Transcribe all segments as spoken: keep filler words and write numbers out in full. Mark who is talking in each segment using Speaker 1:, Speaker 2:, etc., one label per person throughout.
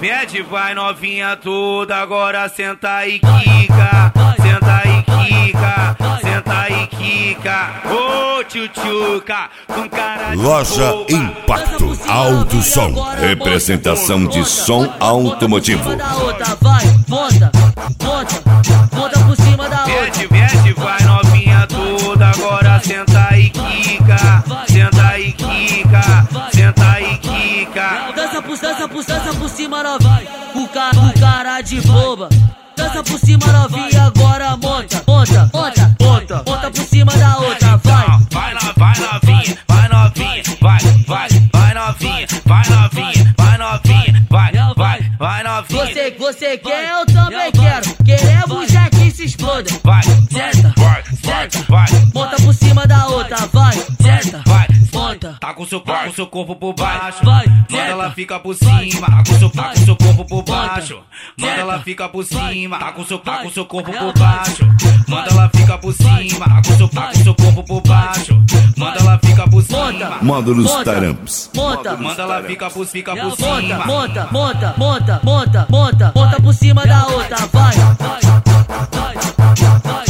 Speaker 1: Mede, vai novinha toda, agora senta e quica, senta e quica, senta e quica, ô tchutchuca, com cara de
Speaker 2: Loja
Speaker 1: boba.
Speaker 2: Impacto Alto Som, representação de som automotivo.
Speaker 3: Vai, monta, monta, monta por cima da outra.
Speaker 1: Mede, mede, vai novinha toda, agora senta e quica, senta e quica, senta e quica.
Speaker 3: Dança por, dança por, dança por cima novinha, com cara, com cara de boba. Dança por cima novinha, agora monta, monta, monta, monta, monta por cima da outra. Vai,
Speaker 1: vai, vai novinha, vai novinha, vai, vai, vai novinha, vai novinha, vai novinha, vai, vai, vai novinha.
Speaker 3: Você, você quer, eu também quero. Queremos é que se exploda.
Speaker 1: Vai,
Speaker 3: senta,
Speaker 1: vai,
Speaker 3: senta,
Speaker 1: vai,
Speaker 3: monta por cima da outra. Vai, senta,
Speaker 1: vai,
Speaker 3: monta.
Speaker 1: tá com seu, tá com seu corpo por baixo,
Speaker 3: vai,
Speaker 1: manda ela fica por cima. Tá com seu, tá com seu corpo por baixo, manda
Speaker 3: senta,
Speaker 1: ela fica por cima. Tá com seu, tá com seu corpo por baixo, manda ela fica por cima. Tá com seu, tá com seu corpo por baixo, manda ela fica por cima.
Speaker 2: Módulos Taramps.
Speaker 3: Monta,
Speaker 1: Manda ela fica por, fica por cima.
Speaker 3: monta, monta, monta, monta, monta, monta por cima da outra. Vai, vai, vai, vai,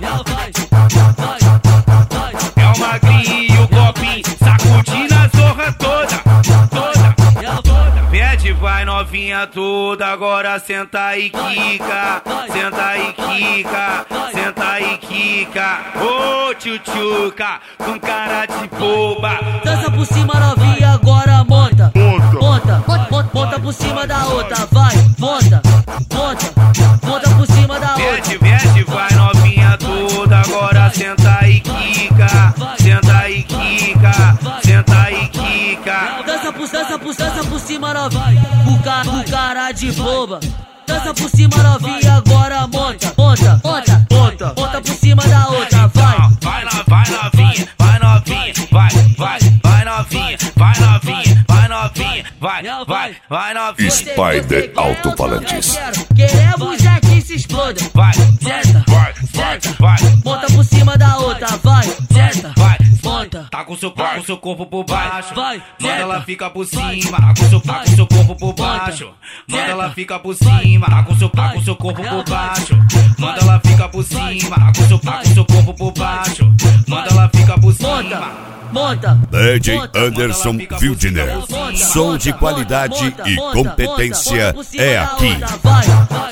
Speaker 3: vai.
Speaker 1: É o magrinho e o copinho, sacudindo a zorra toda, toda, toda. Mede, vai novinha toda, agora senta e quica, senta e quica, senta e quica, ô tchutchuca, com cara de boba.
Speaker 3: Dança por cima novinha, agora monta, monta, monta, monta por cima da outra. Vai, monta, monta, monta por cima da outra.
Speaker 1: Mede, mede, vai novinha toda, agora senta e quica, senta e quica, senta e quica.
Speaker 3: Dança por, dança por, dança por cima novinha, com cara, com cara de boba. Dança por cima novinha, agora monta, monta, monta, monta, monta por cima da outra. Vai,
Speaker 1: vai, vai novinha, vai novinha, vai, vai, vai novinha, vai novinha, vai novinha, vai, vai, vai novinha.
Speaker 2: Spider Alto-Falantes.
Speaker 3: Queremos é que se exploda.
Speaker 1: Vai,
Speaker 3: senta,
Speaker 1: vai,
Speaker 3: senta,
Speaker 1: vai,
Speaker 3: monta por cima da outra. Vai, senta,
Speaker 1: vai,
Speaker 3: monta.
Speaker 1: tá com seu, tá com seu corpo por baixo,
Speaker 3: vai,
Speaker 1: manda ela fica por cima. Tá com seu, tá com seu corpo por baixo, manda ela fica por cima. Tá com seu, tá com seu corpo por baixo, manda ela fica por cima. Tá com seu, tá com seu corpo por baixo, manda ela fica por cima.
Speaker 3: Monta,
Speaker 2: D J Anderson Wildner. Som de qualidade e competência é aqui.
Speaker 3: vai.